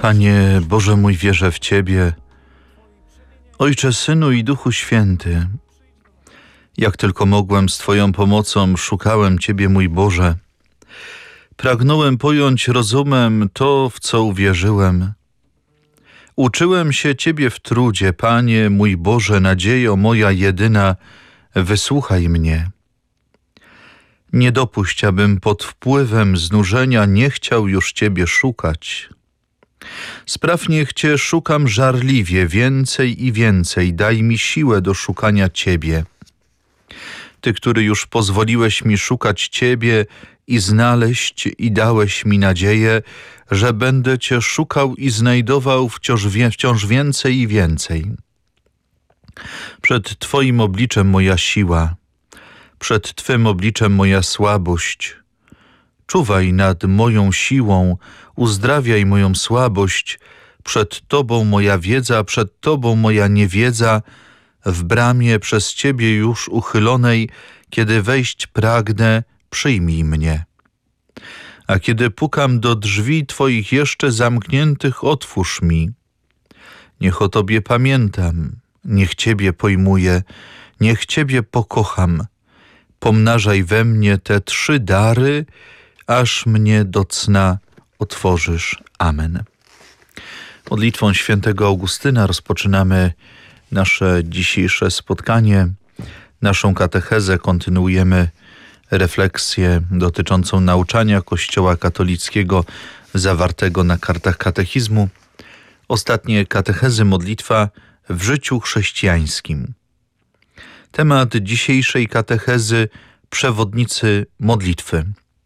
Panie Boże mój, wierzę w Ciebie, Ojcze, Synu i Duchu Święty. Jak tylko mogłem, z Twoją pomocą szukałem Ciebie, mój Boże. Pragnąłem pojąć rozumem to, w co uwierzyłem. Uczyłem się Ciebie w trudzie, Panie, mój Boże, nadziejo moja jedyna, wysłuchaj mnie. Nie dopuść, abym pod wpływem znużenia nie chciał już Ciebie szukać. Spraw, niech Cię szukam żarliwie, więcej i więcej, daj mi siłę do szukania Ciebie. Ty, który już pozwoliłeś mi szukać Ciebie i znaleźć i dałeś mi nadzieję, że będę Cię szukał i znajdował wciąż więcej i więcej. Przed Twoim obliczem moja siła, przed Twym obliczem moja słabość. Czuwaj nad moją siłą, uzdrawiaj moją słabość. Przed Tobą moja wiedza, przed Tobą moja niewiedza. W bramie przez Ciebie już uchylonej, kiedy wejść pragnę, przyjmij mnie. A kiedy pukam do drzwi Twoich jeszcze zamkniętych, otwórz mi. Niech o Tobie pamiętam, niech Ciebie pojmuję, niech Ciebie pokocham. Pomnażaj we mnie te 3 dary, aż mnie do cna otworzysz. Amen. Modlitwą świętego Augustyna rozpoczynamy nasze dzisiejsze spotkanie, naszą katechezę. Kontynuujemy refleksję dotyczącą nauczania Kościoła katolickiego zawartego na kartach katechizmu. Ostatnie katechezy, modlitwa w życiu chrześcijańskim. Temat dzisiejszej katechezy: przewodnicy modlitwy.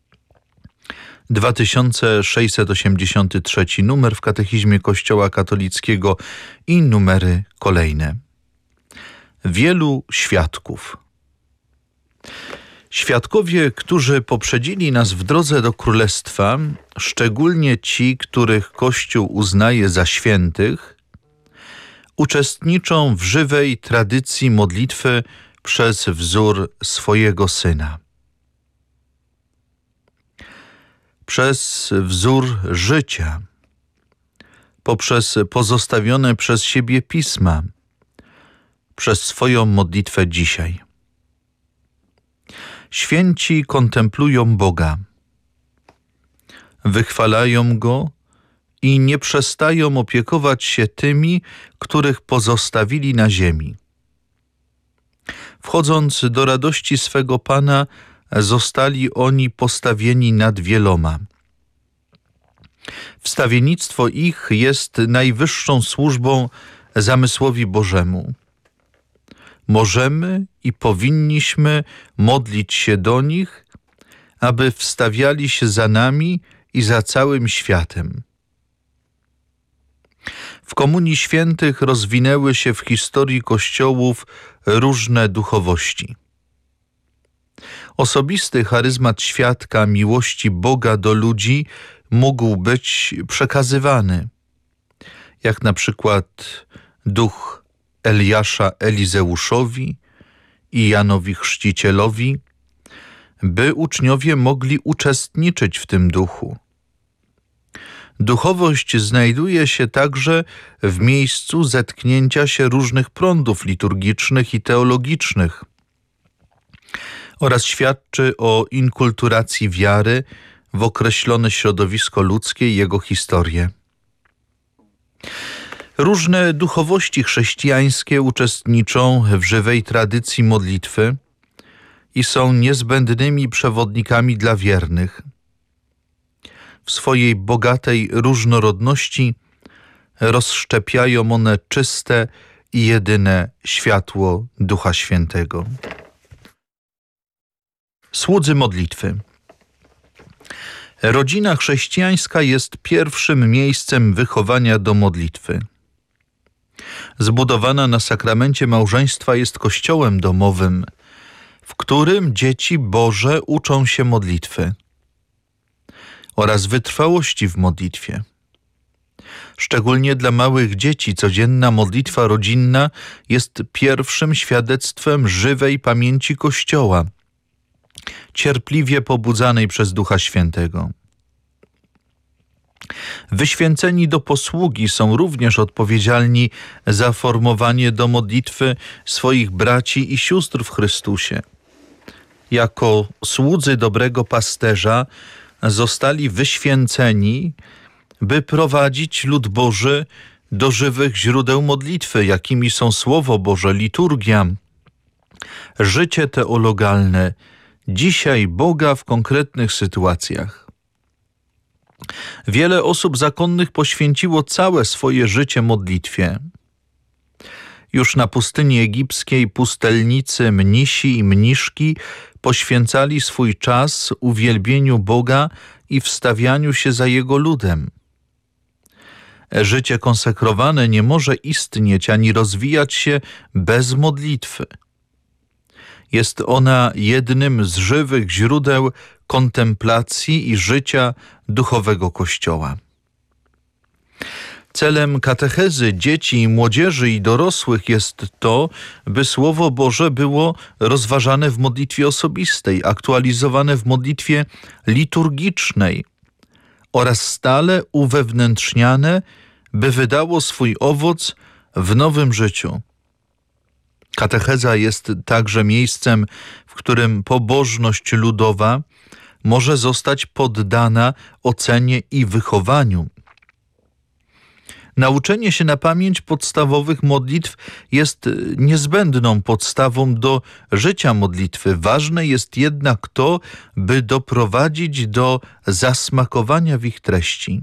2683 numer w katechizmie Kościoła katolickiego i numery kolejne. Wielu świadków. Świadkowie, którzy poprzedzili nas w drodze do Królestwa, szczególnie ci, których Kościół uznaje za świętych, uczestniczą w żywej tradycji modlitwy przez wzór swojego Syna. Przez wzór życia, poprzez pozostawione przez siebie pisma, przez swoją modlitwę dzisiaj. Święci kontemplują Boga, wychwalają Go i nie przestają opiekować się tymi, których pozostawili na ziemi. Wchodząc do radości swego Pana, zostali oni postawieni nad wieloma. Wstawiennictwo ich jest najwyższą służbą zamysłowi Bożemu. Możemy i powinniśmy modlić się do nich, aby wstawiali się za nami i za całym światem. W Komunii Świętych rozwinęły się w historii kościołów różne duchowości. Osobisty charyzmat świadka miłości Boga do ludzi mógł być przekazywany, jak na przykład duch Eliasza Elizeuszowi i Janowi Chrzcicielowi, by uczniowie mogli uczestniczyć w tym duchu. Duchowość znajduje się także w miejscu zetknięcia się różnych prądów liturgicznych i teologicznych oraz świadczy o inkulturacji wiary w określone środowisko ludzkie i jego historię. Różne duchowości chrześcijańskie uczestniczą w żywej tradycji modlitwy i są niezbędnymi przewodnikami dla wiernych. W swojej bogatej różnorodności rozszczepiają one czyste i jedyne światło Ducha Świętego. Słudzy modlitwy. Rodzina chrześcijańska jest pierwszym miejscem wychowania do modlitwy. Zbudowana na sakramencie małżeństwa jest kościołem domowym, w którym dzieci Boże uczą się modlitwy oraz wytrwałości w modlitwie. Szczególnie dla małych dzieci codzienna modlitwa rodzinna jest pierwszym świadectwem żywej pamięci Kościoła, cierpliwie pobudzanej przez Ducha Świętego. Wyświęceni do posługi są również odpowiedzialni za formowanie do modlitwy swoich braci i sióstr w Chrystusie. Jako słudzy dobrego pasterza zostali wyświęceni, by prowadzić lud Boży do żywych źródeł modlitwy, jakimi są Słowo Boże, liturgia, życie teologalne, dzisiaj Boga w konkretnych sytuacjach. Wiele osób zakonnych poświęciło całe swoje życie modlitwie. Już na pustyni egipskiej pustelnicy, mnisi i mniszki poświęcali swój czas uwielbieniu Boga i wstawianiu się za Jego ludem. Życie konsekrowane nie może istnieć ani rozwijać się bez modlitwy. Jest ona jednym z żywych źródeł kontemplacji i życia duchowego Kościoła. Celem katechezy dzieci i młodzieży i dorosłych jest to, by Słowo Boże było rozważane w modlitwie osobistej, aktualizowane w modlitwie liturgicznej oraz stale uwewnętrzniane, by wydało swój owoc w nowym życiu. Katecheza jest także miejscem, w którym pobożność ludowa może zostać poddana ocenie i wychowaniu. Nauczenie się na pamięć podstawowych modlitw jest niezbędną podstawą do życia modlitwy. Ważne jest jednak to, by doprowadzić do zasmakowania w ich treści.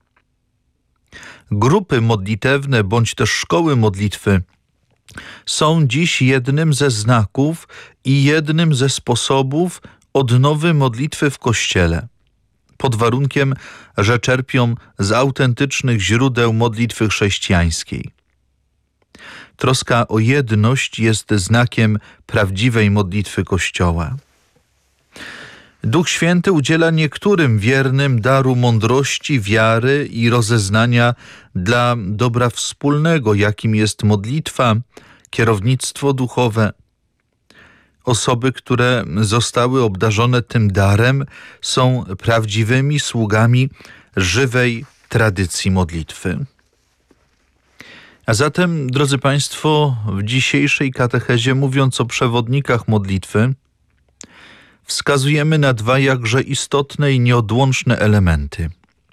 Grupy modlitewne bądź też szkoły modlitwy są dziś jednym ze znaków i jednym ze sposobów odnowy modlitwy w Kościele, pod warunkiem, że czerpią z autentycznych źródeł modlitwy chrześcijańskiej. Troska o jedność jest znakiem prawdziwej modlitwy Kościoła. Duch Święty udziela niektórym wiernym daru mądrości, wiary i rozeznania dla dobra wspólnego, jakim jest modlitwa, kierownictwo duchowe. Osoby, które zostały obdarzone tym darem, są prawdziwymi sługami żywej tradycji modlitwy. A zatem, drodzy Państwo, w dzisiejszej katechezie, mówiąc o przewodnikach modlitwy, wskazujemy na dwa jakże istotne i nieodłączne elementy.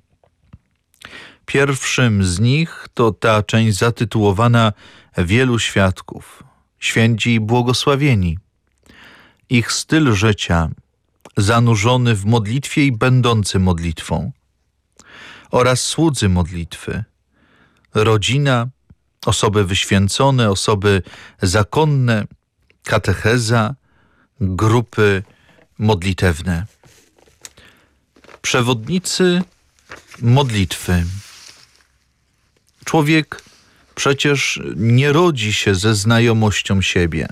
Pierwszym z nich to ta część zatytułowana Wielu świadków, święci i błogosławieni. Ich styl życia, zanurzony w modlitwie i będący modlitwą, oraz słudzy modlitwy, rodzina, osoby wyświęcone, osoby zakonne, katecheza, grupy modlitewne. Przewodnicy modlitwy. Człowiek przecież nie rodzi się ze znajomością siebie.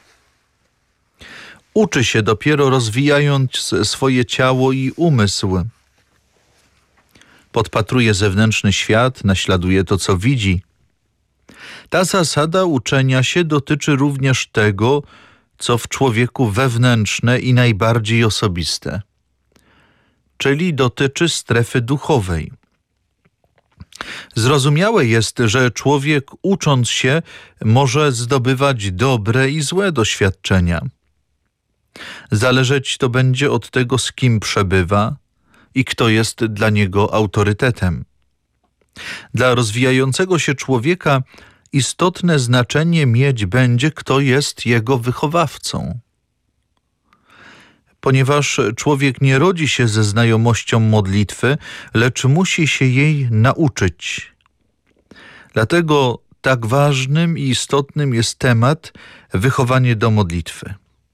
Uczy się dopiero, rozwijając swoje ciało i umysł. Podpatruje zewnętrzny świat, naśladuje to, co widzi. Ta zasada uczenia się dotyczy również tego, co w człowieku wewnętrzne i najbardziej osobiste, czyli dotyczy strefy duchowej. Zrozumiałe jest, że człowiek, ucząc się, może zdobywać dobre i złe doświadczenia. Zależeć to będzie od tego, z kim przebywa i kto jest dla niego autorytetem. Dla rozwijającego się człowieka istotne znaczenie mieć będzie, kto jest jego wychowawcą. Ponieważ człowiek nie rodzi się ze znajomością modlitwy, lecz musi się jej nauczyć. Dlatego tak ważnym i istotnym jest temat wychowanie do modlitwy.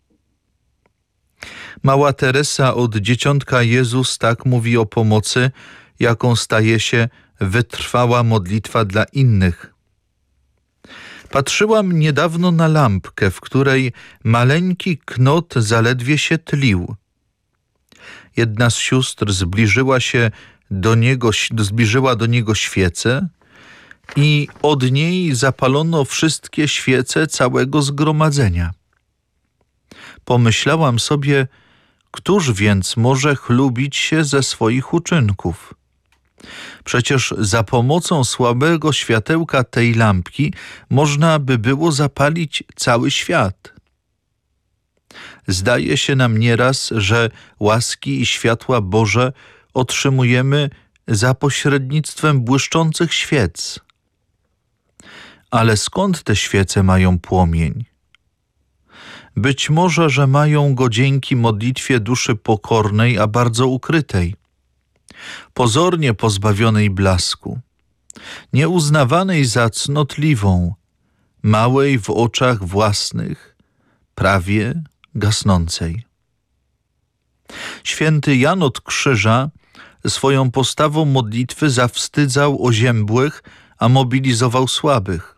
Mała Teresa od Dzieciątka Jezus tak mówi o pomocy, jaką staje się wytrwała modlitwa dla innych. Patrzyłam niedawno na lampkę, w której maleńki knot zaledwie się tlił. Jedna z sióstr zbliżyła do niego świecę i od niej zapalono wszystkie świece całego zgromadzenia. Pomyślałam sobie, któż więc może chlubić się ze swoich uczynków? Przecież za pomocą słabego światełka tej lampki można by było zapalić cały świat. Zdaje się nam nieraz, że łaski i światła Boże otrzymujemy za pośrednictwem błyszczących świec. Ale skąd te świece mają płomień? Być może, że mają go dzięki modlitwie duszy pokornej, a bardzo ukrytej, pozornie pozbawionej blasku, nieuznawanej za cnotliwą, małej w oczach własnych, prawie gasnącej. Święty Jan od Krzyża swoją postawą modlitwy zawstydzał oziębłych, a mobilizował słabych.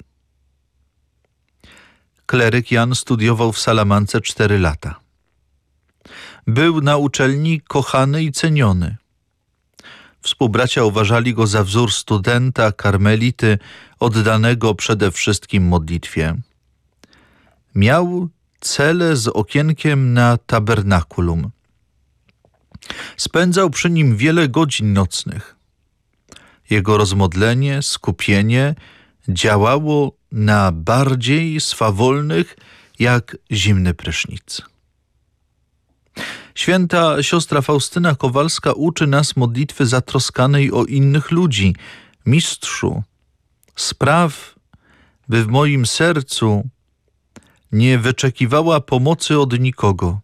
Kleryk Jan studiował w Salamance 4 lata. Był na uczelni kochany i ceniony. Współbracia uważali go za wzór studenta, karmelity, oddanego przede wszystkim modlitwie. Miał celę z okienkiem na tabernakulum. Spędzał przy nim wiele godzin nocnych. Jego rozmodlenie, skupienie działało na bardziej swawolnych jak zimny prysznic. Święta siostra Faustyna Kowalska uczy nas modlitwy zatroskanej o innych ludzi. Mistrzu, spraw, by w moim sercu nie wyczekiwała pomocy od nikogo,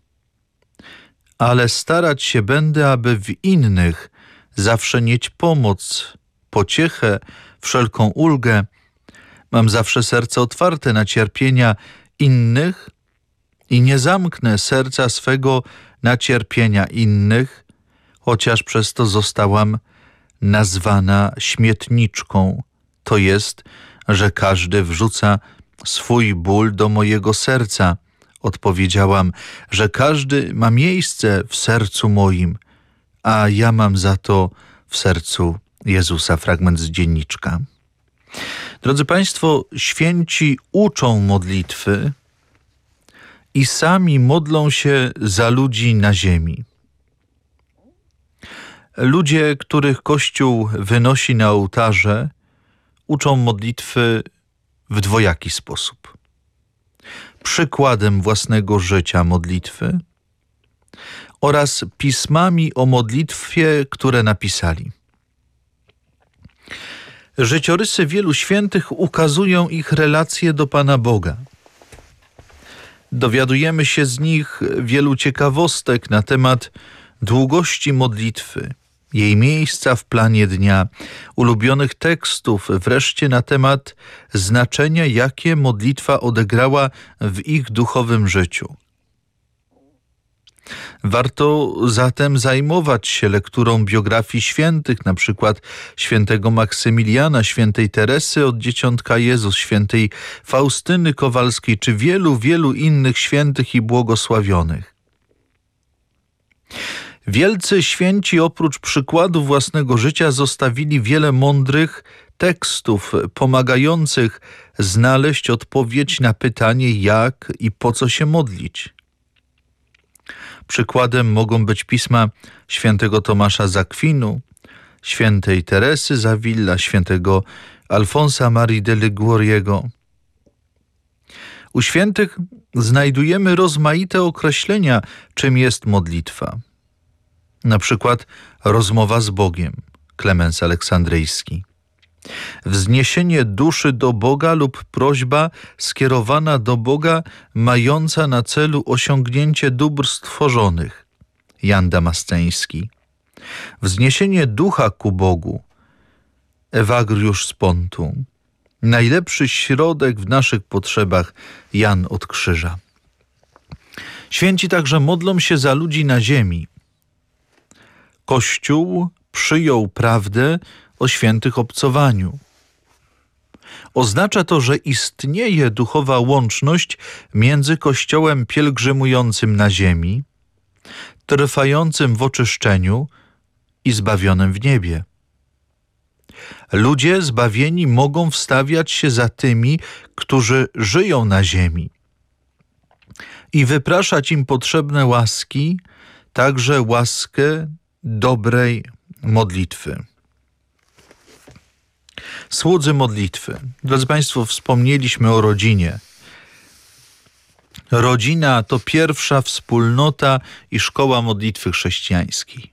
ale starać się będę, aby w innych zawsze mieć pomoc, pociechę, wszelką ulgę. Mam zawsze serce otwarte na cierpienia innych i nie zamknę serca swego na cierpienia innych, chociaż przez to zostałam nazwana śmietniczką. To jest, że każdy wrzuca swój ból do mojego serca. Odpowiedziałam, że każdy ma miejsce w sercu moim, a ja mam za to w sercu Jezusa. Fragment z dzienniczka. Drodzy Państwo, święci uczą modlitwy i sami modlą się za ludzi na ziemi. Ludzie, których Kościół wynosi na ołtarze, uczą modlitwy w dwojaki sposób. Przykładem własnego życia modlitwy oraz pismami o modlitwie, które napisali. Życiorysy wielu świętych ukazują ich relacje do Pana Boga. Dowiadujemy się z nich wielu ciekawostek na temat długości modlitwy, jej miejsca w planie dnia, ulubionych tekstów, wreszcie na temat znaczenia, jakie modlitwa odegrała w ich duchowym życiu. Warto zatem zajmować się lekturą biografii świętych, na przykład świętego Maksymiliana, świętej Teresy od Dzieciątka Jezus, świętej Faustyny Kowalskiej, czy wielu, wielu innych świętych i błogosławionych. Wielcy święci oprócz przykładu własnego życia zostawili wiele mądrych tekstów pomagających znaleźć odpowiedź na pytanie, jak i po co się modlić. Przykładem mogą być pisma świętego Tomasza z Akwinu, świętej Teresy z Avila, świętego Alfonsa Marii de Liguoriego. U świętych znajdujemy rozmaite określenia, czym jest modlitwa. Na przykład rozmowa z Bogiem, Klemens Aleksandryjski. Wzniesienie duszy do Boga lub prośba skierowana do Boga, mająca na celu osiągnięcie dóbr stworzonych, Jan Damasceński. Wzniesienie ducha ku Bogu, Ewagriusz z Pontu. Najlepszy środek w naszych potrzebach, Jan od Krzyża. Święci także modlą się za ludzi na ziemi. Kościół przyjął prawdę o świętych obcowaniu. Oznacza to, że istnieje duchowa łączność między Kościołem pielgrzymującym na ziemi, trwającym w oczyszczeniu i zbawionym w niebie. Ludzie zbawieni mogą wstawiać się za tymi, którzy żyją na ziemi i wypraszać im potrzebne łaski, także łaskę dobrej modlitwy. Słudzy modlitwy. Drodzy Państwo, wspomnieliśmy o rodzinie. Rodzina to pierwsza wspólnota i szkoła modlitwy chrześcijańskiej.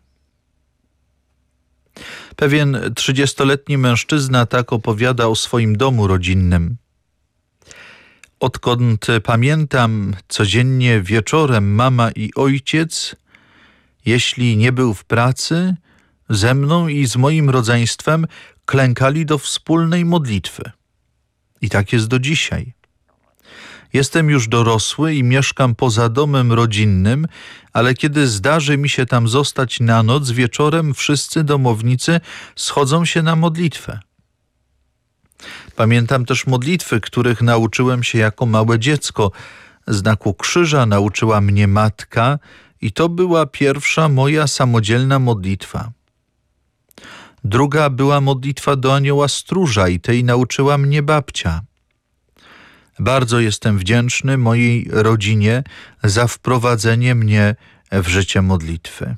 Pewien 30-letni mężczyzna tak opowiada o swoim domu rodzinnym. Odkąd pamiętam, codziennie wieczorem mama i ojciec, jeśli nie był w pracy, ze mną i z moim rodzeństwem klękali do wspólnej modlitwy. I tak jest do dzisiaj. Jestem już dorosły i mieszkam poza domem rodzinnym, ale kiedy zdarzy mi się tam zostać na noc, wieczorem wszyscy domownicy schodzą się na modlitwę. Pamiętam też modlitwy, których nauczyłem się jako małe dziecko. Znaku krzyża nauczyła mnie matka i to była pierwsza moja samodzielna modlitwa. Druga była modlitwa do anioła stróża i tej nauczyła mnie babcia. Bardzo jestem wdzięczny mojej rodzinie za wprowadzenie mnie w życie modlitwy.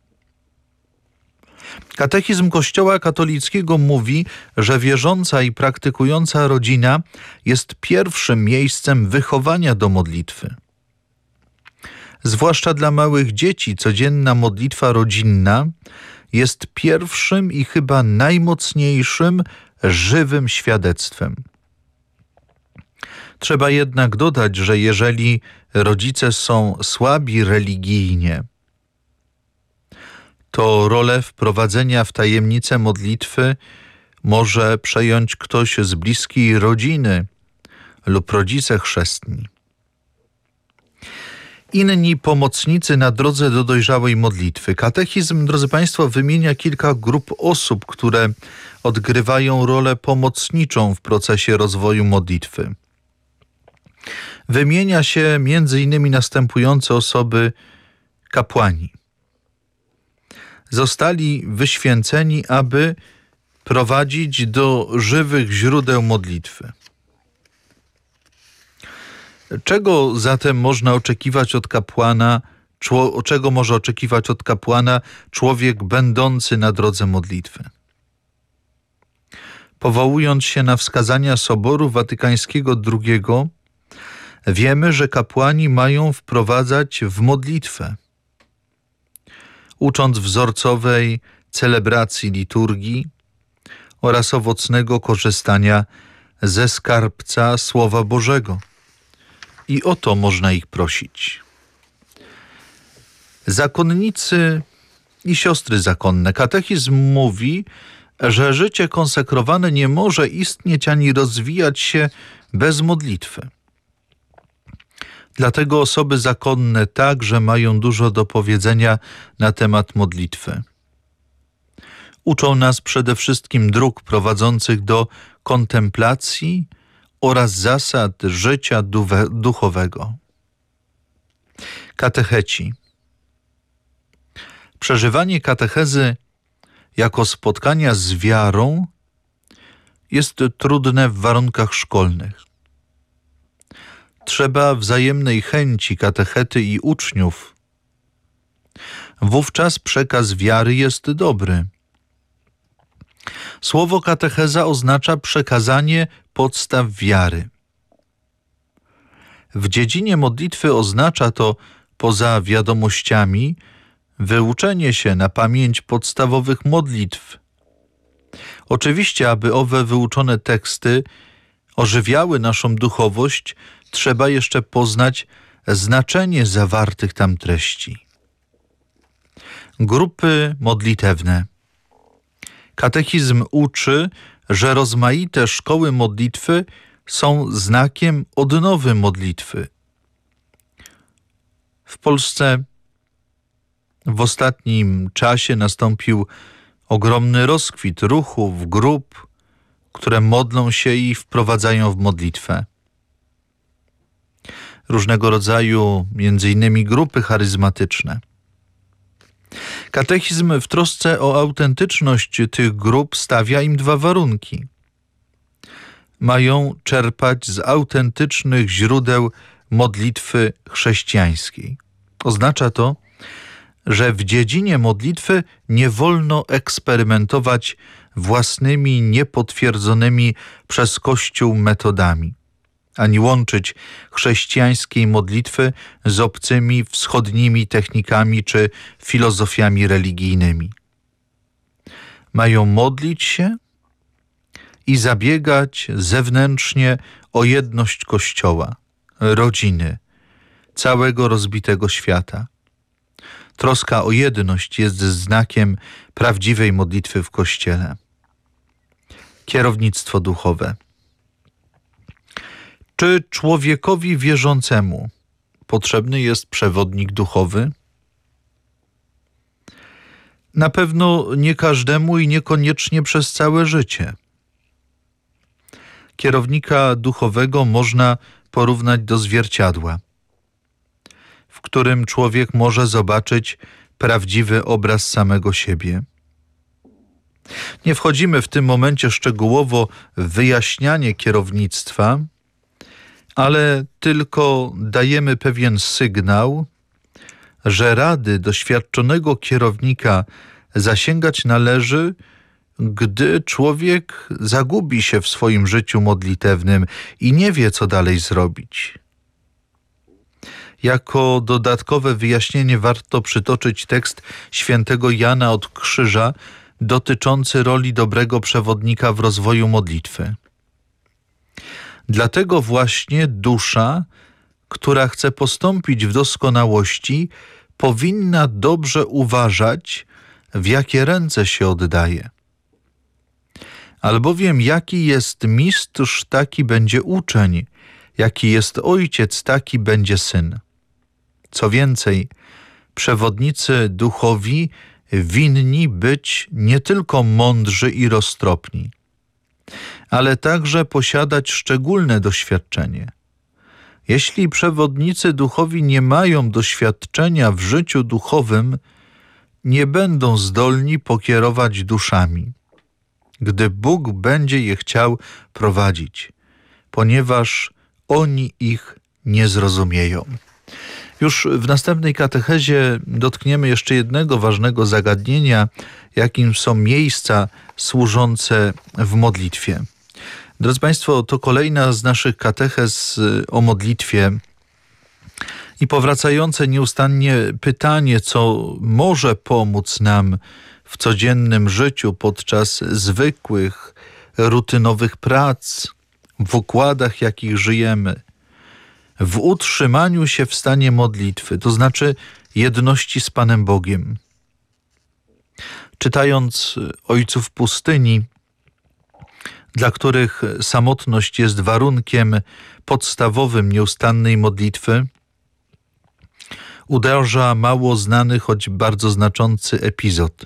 Katechizm Kościoła katolickiego mówi, że wierząca i praktykująca rodzina jest pierwszym miejscem wychowania do modlitwy. Zwłaszcza dla małych dzieci codzienna modlitwa rodzinna jest pierwszym i chyba najmocniejszym żywym świadectwem. Trzeba jednak dodać, że jeżeli rodzice są słabi religijnie, to rolę wprowadzenia w tajemnicę modlitwy może przejąć ktoś z bliskiej rodziny lub rodzice chrzestni. Inni pomocnicy na drodze do dojrzałej modlitwy. Katechizm, drodzy Państwo, wymienia kilka grup osób, które odgrywają rolę pomocniczą w procesie rozwoju modlitwy. Wymienia się między innymi następujące osoby: kapłani. Zostali wyświęceni, aby prowadzić do żywych źródeł modlitwy. Czego zatem można oczekiwać od kapłana, czego może oczekiwać od kapłana człowiek będący na drodze modlitwy? Powołując się na wskazania Soboru Watykańskiego II, wiemy, że kapłani mają wprowadzać w modlitwę, ucząc wzorcowej celebracji liturgii oraz owocnego korzystania ze skarbca Słowa Bożego. I o to można ich prosić. Zakonnicy i siostry zakonne. Katechizm mówi, że życie konsekrowane nie może istnieć ani rozwijać się bez modlitwy. Dlatego osoby zakonne także mają dużo do powiedzenia na temat modlitwy. Uczą nas przede wszystkim dróg prowadzących do kontemplacji oraz zasad życia duchowego. Katecheci. Przeżywanie katechezy jako spotkania z wiarą jest trudne w warunkach szkolnych. Trzeba wzajemnej chęci katechety i uczniów. Wówczas przekaz wiary jest dobry. Słowo katecheza oznacza przekazanie podstaw wiary. W dziedzinie modlitwy oznacza to, poza wiadomościami, wyuczenie się na pamięć podstawowych modlitw. Oczywiście, aby owe wyuczone teksty ożywiały naszą duchowość, trzeba jeszcze poznać znaczenie zawartych tam treści. Grupy modlitewne. Katechizm uczy, że rozmaite szkoły modlitwy są znakiem odnowy modlitwy. W Polsce w ostatnim czasie nastąpił ogromny rozkwit ruchów, grup, które modlą się i wprowadzają w modlitwę. Różnego rodzaju, między innymi grupy charyzmatyczne. Katechizm w trosce o autentyczność tych grup stawia im dwa warunki. Mają czerpać z autentycznych źródeł modlitwy chrześcijańskiej. Oznacza to, że w dziedzinie modlitwy nie wolno eksperymentować własnymi, niepotwierdzonymi przez Kościół metodami, ani łączyć chrześcijańskiej modlitwy z obcymi wschodnimi technikami czy filozofiami religijnymi. Mają modlić się i zabiegać zewnętrznie o jedność Kościoła, rodziny, całego rozbitego świata. Troska o jedność jest znakiem prawdziwej modlitwy w Kościele. Kierownictwo duchowe. Czy człowiekowi wierzącemu potrzebny jest przewodnik duchowy? Na pewno nie każdemu i niekoniecznie przez całe życie. Kierownika duchowego można porównać do zwierciadła, w którym człowiek może zobaczyć prawdziwy obraz samego siebie. Nie wchodzimy w tym momencie szczegółowo w wyjaśnianie kierownictwa, ale tylko dajemy pewien sygnał, że rady doświadczonego kierownika zasięgać należy, gdy człowiek zagubi się w swoim życiu modlitewnym i nie wie, co dalej zrobić. Jako dodatkowe wyjaśnienie warto przytoczyć tekst świętego Jana od Krzyża dotyczący roli dobrego przewodnika w rozwoju modlitwy. Dlatego właśnie dusza, która chce postąpić w doskonałości, powinna dobrze uważać, w jakie ręce się oddaje. Albowiem jaki jest mistrz, taki będzie uczeń, jaki jest ojciec, taki będzie syn. Co więcej, przewodnicy duchowi winni być nie tylko mądrzy i roztropni, ale także posiadać szczególne doświadczenie. Jeśli przewodnicy duchowi nie mają doświadczenia w życiu duchowym, nie będą zdolni pokierować duszami, gdy Bóg będzie je chciał prowadzić, ponieważ oni ich nie zrozumieją. Już w następnej katechezie dotkniemy jeszcze jednego ważnego zagadnienia, jakim są miejsca służące w modlitwie. Drodzy Państwo, to kolejna z naszych katechez o modlitwie i powracające nieustannie pytanie, co może pomóc nam w codziennym życiu podczas zwykłych, rutynowych prac, w układach, jakich żyjemy, w utrzymaniu się w stanie modlitwy, to znaczy jedności z Panem Bogiem. Czytając ojców pustyni, dla których samotność jest warunkiem podstawowym nieustannej modlitwy, uderza mało znany, choć bardzo znaczący epizod.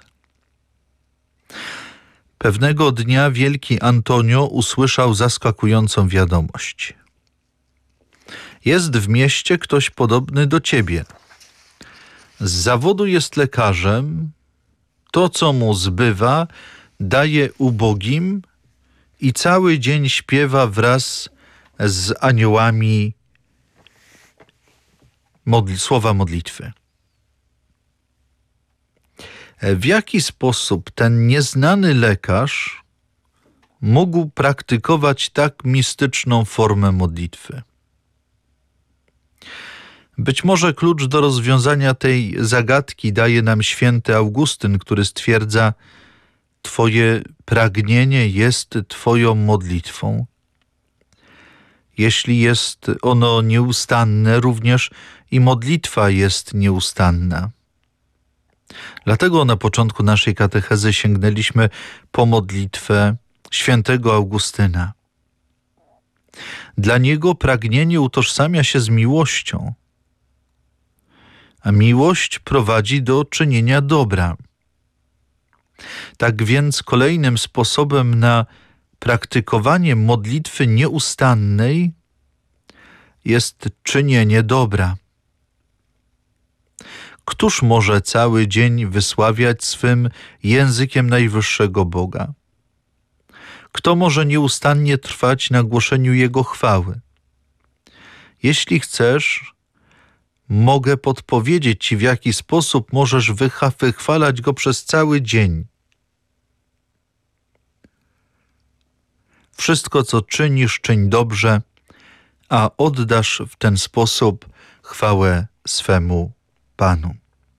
Pewnego dnia wielki Antonio usłyszał zaskakującą wiadomość. Jest w mieście ktoś podobny do ciebie. Z zawodu jest lekarzem, to co mu zbywa daje ubogim i cały dzień śpiewa wraz z aniołami słowa modlitwy. W jaki sposób ten nieznany lekarz mógł praktykować tak mistyczną formę modlitwy? Być może klucz do rozwiązania tej zagadki daje nam święty Augustyn, który stwierdza: Twoje pragnienie jest Twoją modlitwą. Jeśli jest ono nieustanne, również i modlitwa jest nieustanna. Dlatego na początku naszej katechezy sięgnęliśmy po modlitwę świętego Augustyna. Dla niego pragnienie utożsamia się z miłością, a miłość prowadzi do czynienia dobra. Tak więc kolejnym sposobem na praktykowanie modlitwy nieustannej jest czynienie dobra. Któż może cały dzień wysławiać swym językiem najwyższego Boga? Kto może nieustannie trwać na głoszeniu Jego chwały? Jeśli chcesz, mogę podpowiedzieć Ci, w jaki sposób możesz wychwalać Go przez cały dzień. Wszystko, co czynisz, czyń dobrze, a oddasz w ten sposób chwałę swemu Panu.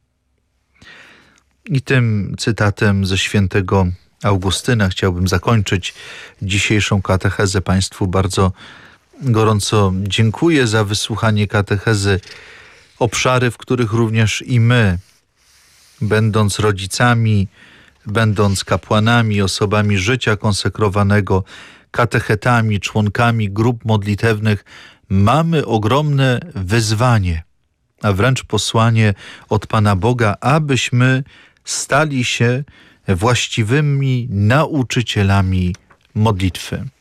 I tym cytatem ze świętego Augustyna chciałbym zakończyć dzisiejszą katechezę. Państwu bardzo gorąco dziękuję za wysłuchanie katechezy. Obszary, w których również i my, będąc rodzicami, będąc kapłanami, osobami życia konsekrowanego, katechetami, członkami grup modlitewnych, mamy ogromne wyzwanie, a wręcz posłanie od Pana Boga, abyśmy stali się właściwymi nauczycielami modlitwy.